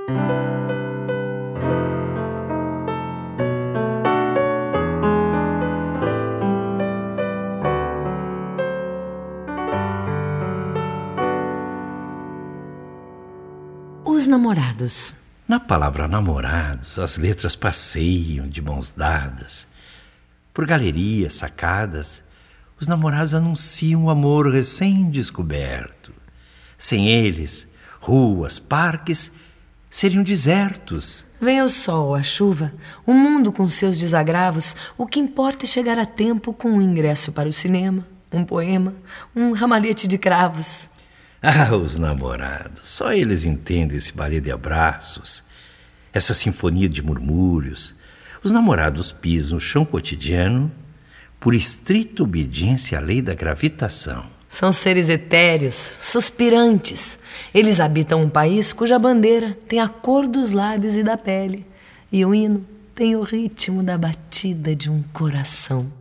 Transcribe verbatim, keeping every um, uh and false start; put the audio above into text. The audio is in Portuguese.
Os namorados. Na palavra namorados, as letras passeiam de mãos dadas. Por galerias, sacadas, os namorados anunciam o amor recém-descoberto. Sem eles, ruas, parques seriam desertos. Venha o sol, a chuva, o mundo com seus desagravos, o que importa é chegar a tempo com um ingresso para o cinema, um poema, um ramalhete de cravos. Ah, os namorados, só eles entendem esse balé de abraços, essa sinfonia de murmúrios. Os namorados pisam o chão cotidiano por estrita obediência à lei da gravitação. São seres etéreos, suspirantes. Eles habitam um país cuja bandeira tem a cor dos lábios e da pele, e o hino tem o ritmo da batida de um coração.